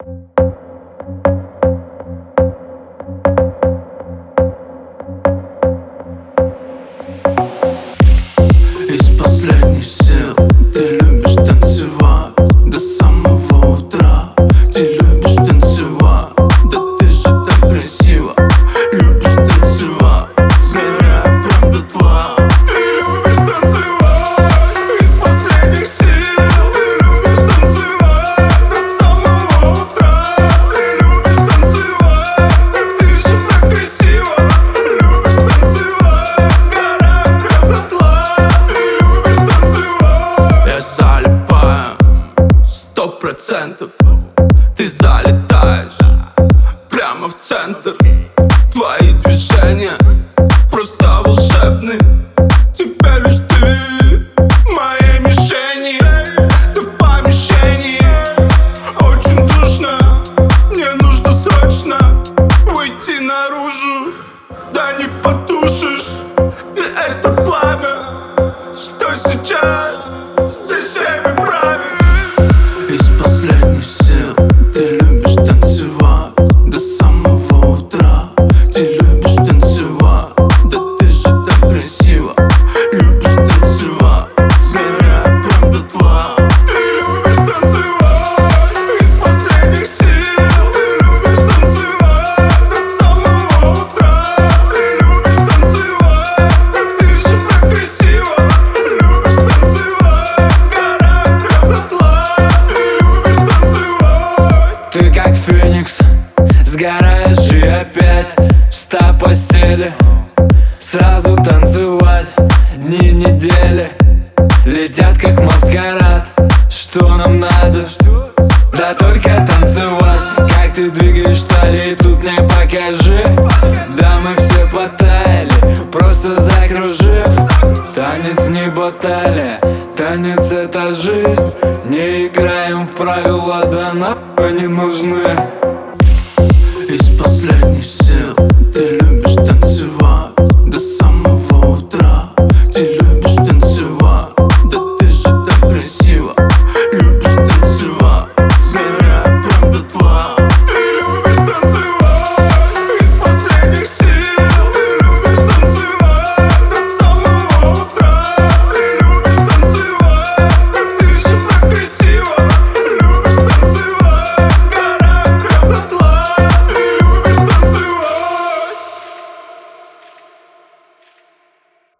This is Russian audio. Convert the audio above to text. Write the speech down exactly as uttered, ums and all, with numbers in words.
Из последних сил ты любишь танцевать до самого утра. Ты любишь танцевать, да ты же так красиво. Любишь танцевать, сгорая прям дотла. Ты любишь танцевать из последних сил. Ты любишь танцевать до самого утра. Ты любишь танцевать, да ты же так красиво. Любишь танцевать, сгорая прям дотла. Я залипаю, сто процентов. Ты залетаешь прямо в центр. Твои движения просто волшебны. Теперь лишь ты в моей мишени. Ты в помещении, очень душно. Мне нужно срочно выйти наружу. Да не потушишь ты это пламя, что сейчас ты всеми правишь. Из последних сил ты любишь танцевать до самого утра. Ты любишь танцевать, да ты же так красиво. Любишь танцевать, сгорая прям дотла. Ты любишь танцевать из последних сил. Ты любишь танцевать до самого утра. Ты любишь танцевать, да ты же так красиво. Любишь танцевать, сгорая прям дотла. Ты любишь танцевать. Ты как феникс, сгораешь и опять встав в постели. Сразу танцевать, дни, недели летят как маскарад. Что нам надо? Да только танцевать. Как ты двигаешь талией, тут мне покажи. Да мы все потаяли, просто закружив. Танец не баталия, танец это жизнь. Не играем в правила, да нахуй не нужны.